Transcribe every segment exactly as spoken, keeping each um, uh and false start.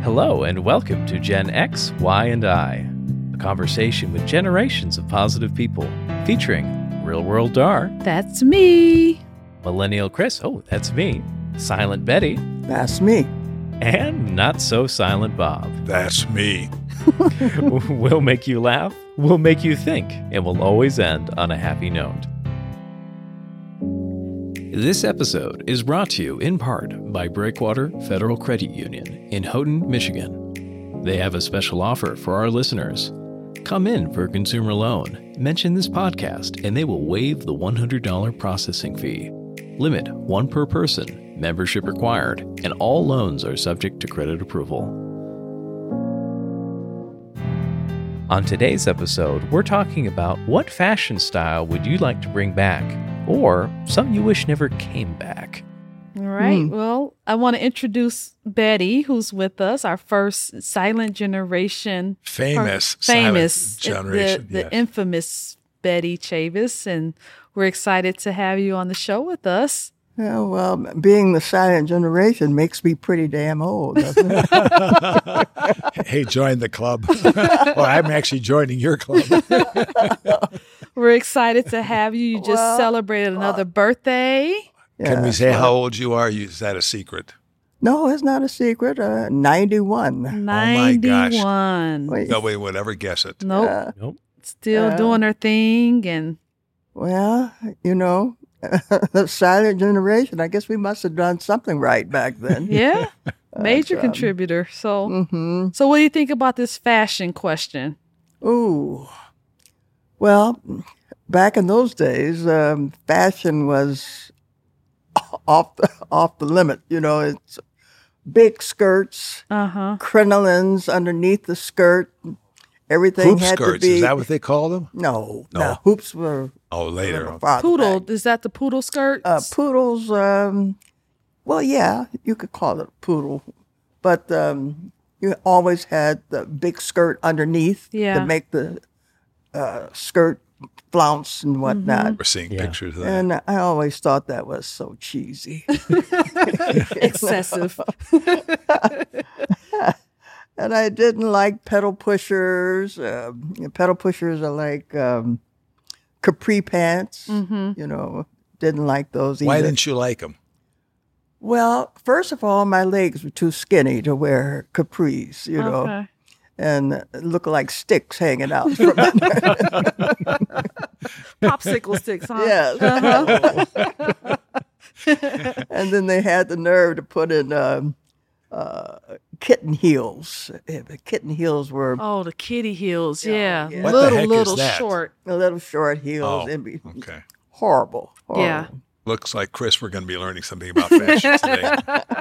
Hello and welcome to Gen X, Y, and I, a conversation with generations of positive people, featuring Real World Dar. That's me. Millennial Chris. Oh, that's me. Silent Betty. That's me. And Not So Silent Bob. That's me. We'll make you laugh, we'll make you think, and we'll always end on a happy note. This episode is brought to you in part by Breakwater Federal Credit Union in Houghton, Michigan. They have a special offer for our listeners. Come in for a consumer loan, mention this podcast, and they will waive the one hundred dollars processing fee. Limit one per person, membership required, and all loans are subject to credit approval. On today's episode, we're talking about what fashion style would you like to bring back, or some you wish never came back. All right. Mm. Well, I want to introduce Betty, who's with us, our first silent generation. Famous. Famous. Silent generation. The, the yes. infamous Betty Chavis. And we're excited to have you on the show with us. Yeah, well, being the silent generation makes me pretty damn old, doesn't it? Hey, join the club. Well, I'm actually joining your club. We're excited to have you. You just Well, celebrated another birthday. Yeah, Can we say well, how old you are? Is that a secret? No, it's not a secret. Uh, ninety-one. my gosh. ninety-one. Wait, Nobody would ever guess it. Nope. uh, Nope. Still uh, doing her thing. And well, you know, the silent generation, I guess we must have done something right back then. yeah, major um, contributor. So, Mm-hmm. so what do you think about this fashion question? Ooh. Well, back in those days, um, fashion was off the, off the limit. You know, it's big skirts, Uh huh. crinolines underneath the skirt. Everything Hoop had skirts. to be. Is that what they call them? No, No. no. Hoops were Oh, a later. little farther Poodle. back. Is that the poodle skirt? Uh, poodles. Um, well, yeah, you could call it a poodle, but um, you always had the big skirt underneath Yeah. to make the uh, skirt flounce and whatnot. We're seeing Yeah. pictures of that. And I always thought that was so cheesy. Excessive. And I didn't like pedal pushers. Um, pedal pushers are like um, capri pants. Mm-hmm. You know, didn't like those either. Why didn't you like them? Well, first of all, my legs were too skinny to wear capris, you know, Okay. and look like sticks hanging out from under. Popsicle sticks, huh? Yes. Uh-huh. And then they had the nerve to put in um, uh, kitten heels. Yeah, the kitten heels were Oh, the kitty heels. Yeah. yeah. What the little, heck is little that? short. a little short heels. Oh, It'd be okay. horrible, horrible. Yeah. Looks like, Chris, we're going to be learning something about fashion today.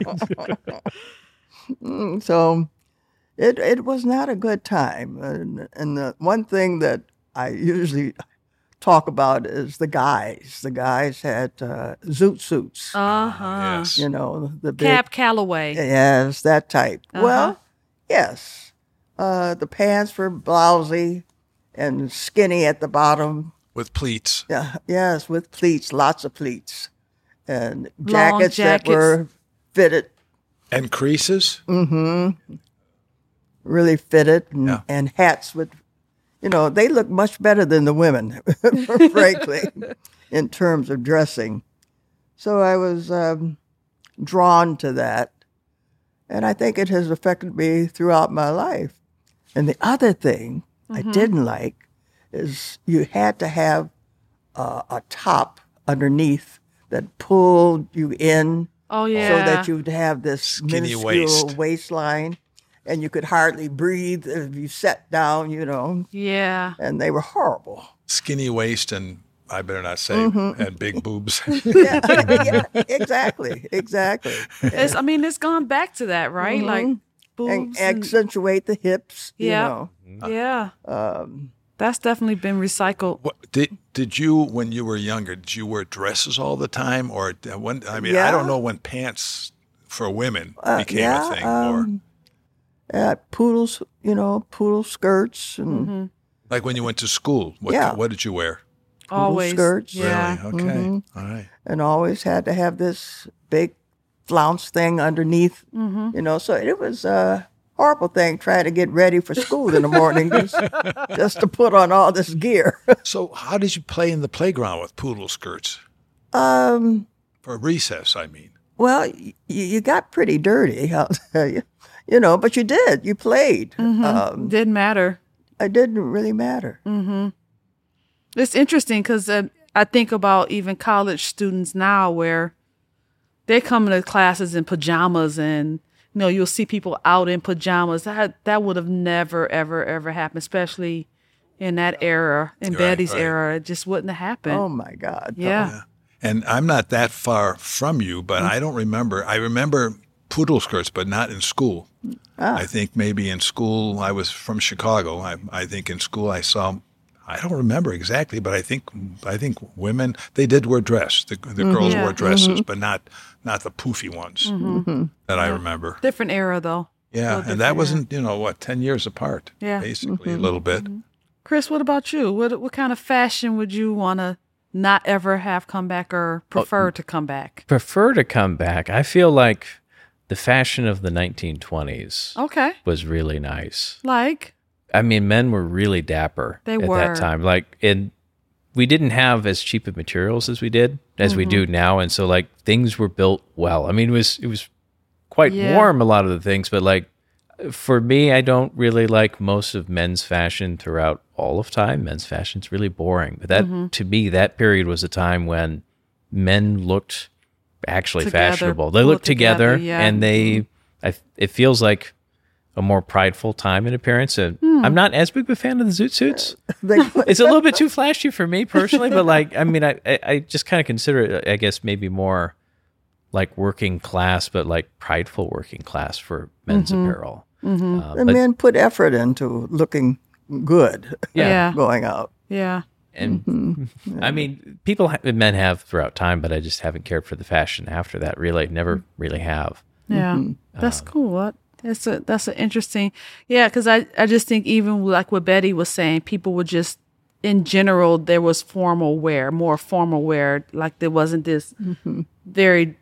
Mm, So it it was not a good time. And, and the one thing that I usually talk about is the guys. The guys had uh, zoot suits, Uh-huh. Yes. you know, the big, Cab Calloway. yes, that type. Uh-huh. Well, yes, uh, the pants were blousy and skinny at the bottom. With pleats. Yeah, yes, with pleats, lots of pleats, and jackets, jackets. that were fitted, And creases? mm-hmm, really fitted, and, Yeah. and hats with, you know, they look much better than the women, frankly, in terms of dressing. So I was um, drawn to that, and I think it has affected me throughout my life. And the other thing I didn't like is you had to have uh, a top underneath that pulled you in Oh, yeah. so that you'd have this Skinny minuscule waist. waistline, and you could hardly breathe if you sat down, you know, Yeah. and they were horrible. Skinny waist and, I better not say, Mm-hmm. and big boobs. yeah, yeah, exactly, exactly. It's, I mean, it's gone back to that, right? Like and boobs. and- accentuate the hips, Yeah. you know. yeah. Um, That's definitely been recycled. What, did did you, when you were younger, did you wear dresses all the time? Or when, I mean, I Yeah. don't know when pants for women uh, became yeah, a thing. um, uh, poodles, you know, poodle skirts and Mm-hmm. Like when you went to school, what, Yeah. what did you wear? poodle Always. skirts. Yeah. Really? Okay. Mhm. All right. and always had to have this big flounce thing underneath, Mm-hmm. you know. So it was uh, horrible thing trying to get ready for school in the morning just, just to put on all this gear. So how did you play in the playground with poodle skirts? Um, For recess, I mean. well, y- you got pretty dirty, I'll tell you. You know, but you did. You played. Um, Didn't matter. it didn't really matter. It's interesting because uh, I think about even college students now where they come into classes in pajamas and, you know, you'll see people out in pajamas. That that would have never, ever, ever happened, especially in that era, in Right, Betty's right. era. It just wouldn't have happened. Oh, my God. yeah. And I'm not that far from you, but I don't remember. I remember poodle skirts, but not in school. I think maybe in school, I was from Chicago. I, I think in school I saw, I don't remember exactly, but I think I think women, they did wear dress. The, the girls Yeah. wore dresses, but not not the poofy ones that I remember. Different era, though. Yeah, Little and that different wasn't, you know, what, ten years apart, Yeah. basically, a little bit. Chris, what about you? What what kind of fashion would you want to not ever have come back or prefer to come back? Prefer to come back. I feel like the fashion of the nineteen twenties Okay. was really nice. Like? I mean, men were really dapper They at were. that time. Like, and we didn't have as cheap of materials as we did, as we Mm-hmm. do now. And so, like, things were built well. I mean, it was it was quite Yeah. warm, a lot of the things, but like, for me, I don't really like most of men's fashion throughout all of time. Men's fashion's really boring. But that, Mm-hmm. to me, that period was a time when men looked actually Together, fashionable. They pulled looked together, together, yeah. Mm-hmm. and they, I, it feels like a more prideful time in appearance. And Hmm. I'm not as big of a fan of the zoot suits. They put, It's a little bit too flashy for me personally, but like, I mean, I, I, I just kind of consider it, I guess, maybe more like working class, but like prideful working class for men's Mm-hmm. apparel. Uh, the but men put effort into looking good yeah, Yeah. going out. Yeah. and I mean, people, ha- men have throughout time, but I just haven't cared for the fashion after that. Really, never really have. Yeah, that's cool. That- That's a that's an interesting, yeah. Because I I just think even like what Betty was saying, people would just in general there was formal wear, more formal wear. Like there wasn't this very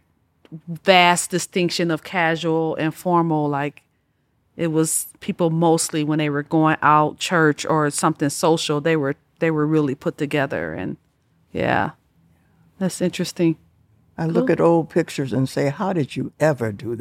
vast distinction of casual and formal. Like it was people mostly when they were going out, church or something social, they were they were really put together. And yeah, that's interesting. I look at old pictures and say, how did you ever do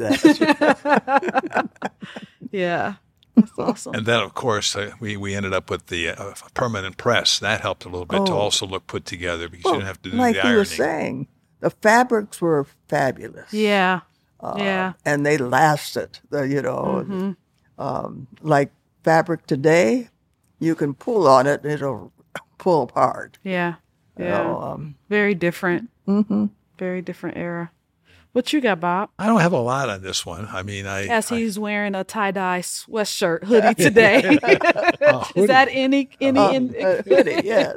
that? Yeah, that's awesome. And then, of course, uh, we, we ended up with the uh, permanent press. That helped a little bit to Oh. also look put together because you didn't have to do like the you ironing. were saying, the fabrics were fabulous. Yeah, yeah, And they lasted, the, you know. Mm-hmm. Um, like fabric today, you can pull on it and it'll pull apart. yeah, You yeah. know, um, Very different. Mm-hmm. Very different era. What you got, Bob? I don't have a lot on this one. I mean, I, As I he's wearing a tie dye sweatshirt hoodie today. Is that any any? in, uh, hoodie, yes.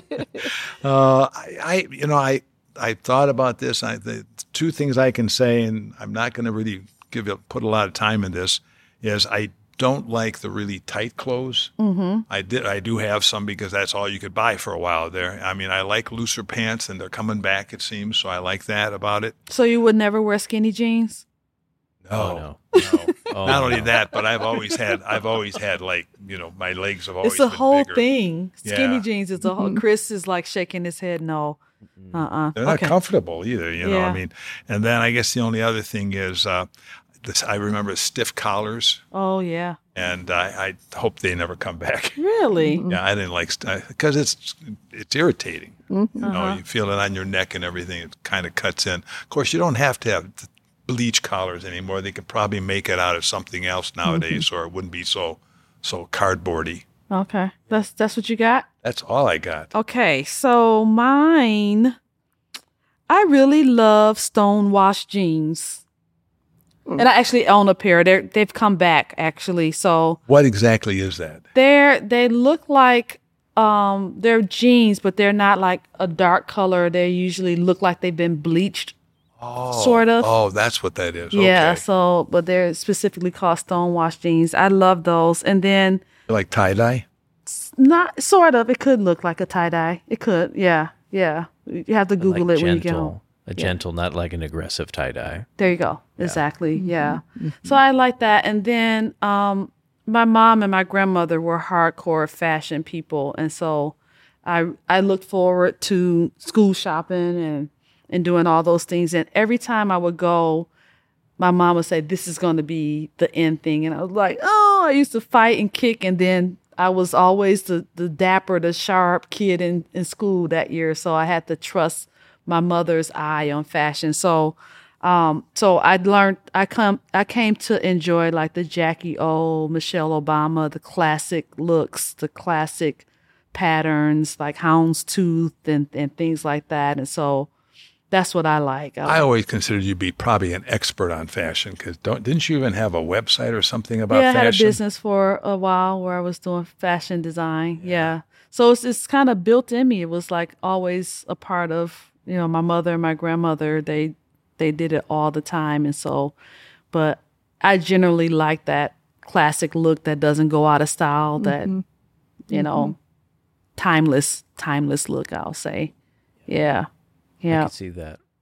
Uh, I, I, you know, I, I thought about this. I, the two things I can say, and I'm not going to really give it, put a lot of time in this, is I don't like the really tight clothes. Mm-hmm. I did, I do have some because that's all you could buy for a while there. I mean, I like looser pants, and they're coming back, it seems. So I like that about it. so you would never wear skinny jeans? No, no. no. Oh, Not only no. that, but I've always had, I've always had like, you know, my legs have always It's a been whole bigger. thing. Skinny Yeah. jeans is a whole. Chris is like shaking his head. No. Uh. uh They're not Okay. comfortable either, you know. Yeah. I mean, and then I guess the only other thing is, uh, this, I remember stiff collars, Oh yeah. and I, I hope they never come back. Really? Yeah, I didn't like because it's it's irritating. You know, Uh-huh. you feel it on your neck and everything. It kind of cuts in. Of course, you don't have to have th- bleach collars anymore. They could probably make it out of something else nowadays, or it wouldn't be so so cardboardy. Okay. That's that's what you got. That's all I got. Okay. So mine, I really love stonewashed jeans. And I actually own a pair. They they've come back actually. So What exactly is that? they're they look like um they're jeans, but they're not like a dark color. They usually look like they've been bleached, Oh, sort of. Oh, that's what that is. Yeah. Okay. So, but they're specifically called stonewashed jeans. I love those. And then Like tie dye. not sort of. It could look like a tie dye. It could. Yeah. Yeah. You have to Google Like it when you get gentle. home. A gentle, not like an aggressive tie-dye. There you go. Yeah. Exactly. Yeah. Mm-hmm. So I like that. And then um, my mom and my grandmother were hardcore fashion people. And so I I looked forward to school shopping and, and doing all those things. And every time I would go, my mom would say, this is going to be the end thing. And I was like, oh, I used to fight and kick. And then I was always the, the dapper, the sharp kid in, in school that year. So I had to trust my mother's eye on fashion. So, um, so I learned, I come, I came to enjoy like the Jackie O, Michelle Obama, the classic looks, the classic patterns, like houndstooth and, and things like that. And so that's what I like. I, I always considered you to be probably an expert on fashion because don't, didn't you even have a website or something about yeah, fashion? Yeah, I had a business for a while where I was doing fashion design. Yeah. yeah. So it's, it's kind of built in me. It was like always a part of, you know, my mother and my grandmother, they they did it all the time. And so, but I generally like that classic look that doesn't go out of style, that, mm-hmm. you know, mm-hmm. timeless, timeless look, I'll say. Yeah. Yeah. I can see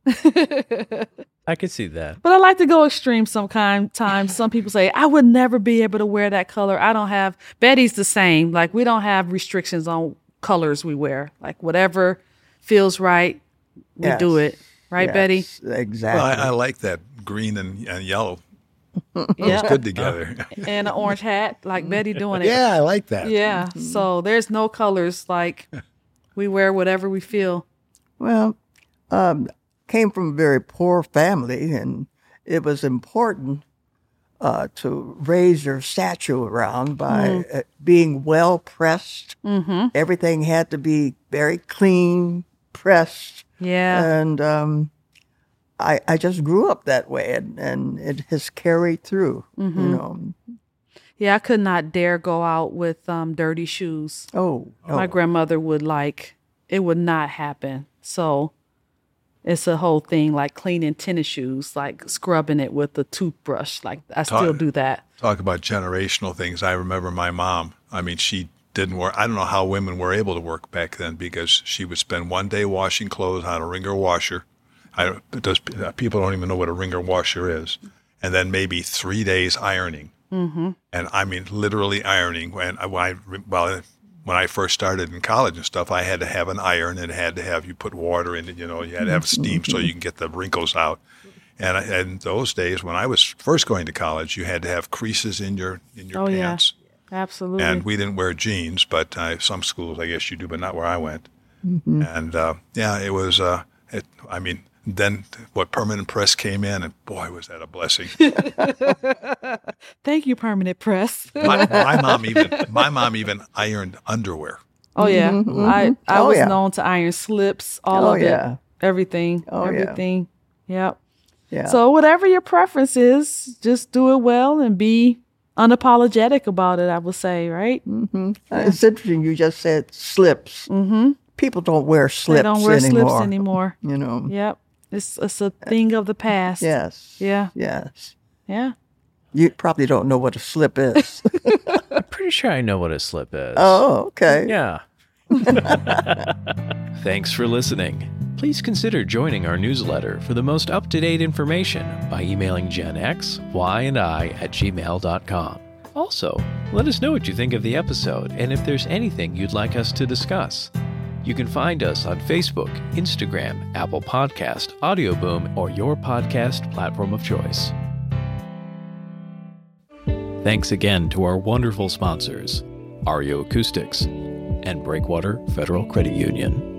that. I could see that. But I like to go extreme sometimes. Some people say, I would never be able to wear that color. I don't have, Betty's the same. Like, we don't have restrictions on colors we wear. Like, whatever feels right, we yes. do it. Right, yes, Betty? Exactly. Well, I, I like that green and, and yellow. Yeah. It's good together. And an orange hat, like Betty doing it. Yeah, I like that. Yeah. Mm-hmm. So there's no colors. Like, we wear whatever we feel. Well, um, came from a very poor family, and it was important uh, to raise your stature around by mm-hmm. uh, being well pressed. Mm-hmm. Everything had to be very clean, pressed. Yeah. And um, I I just grew up that way, and, and it has carried through, mm-hmm. you know. Yeah, I could not dare go out with um, dirty shoes. Oh, oh. My grandmother would like, it would not happen. So it's a whole thing, like cleaning tennis shoes, like scrubbing it with a toothbrush. Like, I talk, still do that. Talk about generational things. I remember my mom, I mean, she didn't work. I don't know how women were able to work back then because she would spend one day washing clothes on a wringer washer. I, does, people don't even know what a wringer washer is. And then maybe three days ironing. Mm-hmm. And I mean, literally ironing. When I, when I, well, when I first started in college and stuff, I had to have an iron and it had to have, you put water in it, you know, you had to have steam so you can get the wrinkles out. And, I, and those days when I was first going to college, you had to have creases in your in your oh, pants. Yeah. Absolutely. And we didn't wear jeans, but uh, some schools, I guess you do, but not where I went. Mm-hmm. And uh, yeah, it was, uh, it, I mean, then what Permanent Press came in, and boy, was that a blessing. Thank you, Permanent Press. my, my mom even, my mom even ironed underwear. Oh yeah, mm-hmm. I I oh, was yeah. known to iron slips, all oh, of yeah. it, everything, oh, everything. Yeah. Yep. Yeah. So whatever your preference is, just do it well and be unapologetic about it, I would say, right? Mm-hmm. Yeah. Uh, it's interesting. You just said slips. Mm-hmm. People don't wear slips anymore. They don't wear anymore. slips anymore. You know. Yep. It's it's a thing of the past. Yes. Yeah. Yes. Yeah. You probably don't know what a slip is. I'm pretty sure I know what a slip is. Oh, okay. Yeah. Thanks for listening. Please consider joining our newsletter for the most up-to-date information by emailing Gen X, Y, and I at gmail dot com. Also, let us know what you think of the episode and if there's anything you'd like us to discuss. You can find us on Facebook, Instagram, Apple Podcast, Audio Boom, or your podcast platform of choice. Thanks again to our wonderful sponsors, Ario Acoustics and Breakwater Federal Credit Union.